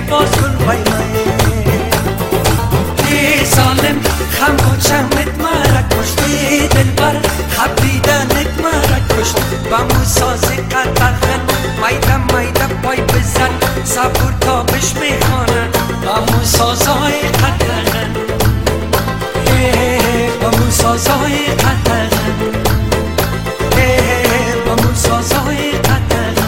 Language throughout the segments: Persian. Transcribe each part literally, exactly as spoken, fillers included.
باز کن وای ای ظالم خم و چمت مرا کشتی دلبر خبیدنت مرا کشت با مو ساز قطرخن مایدم مایدم پای بزن صبور تابش میخوانن با مو سازای قطرخن با مو سازای قطرخن با مو سازای قطرخن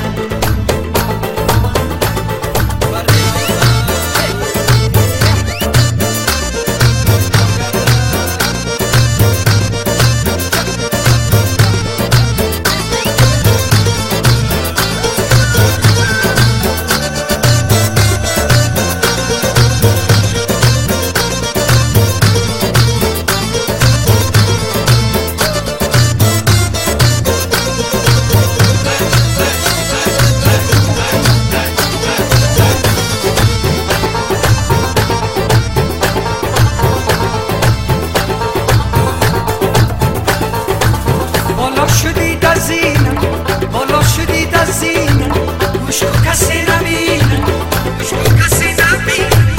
بالا شدی در زینم بالا شدی در زینم گوش کن کسی نبینم گوش کن کسی نبینم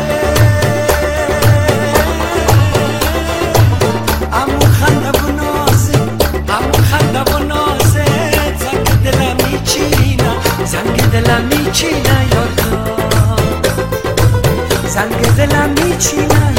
امو خنده و نازه امو خنده و نازه زنگ دلم میچینه زنگ دلم میچینه یارکا زنگ دلم میچینه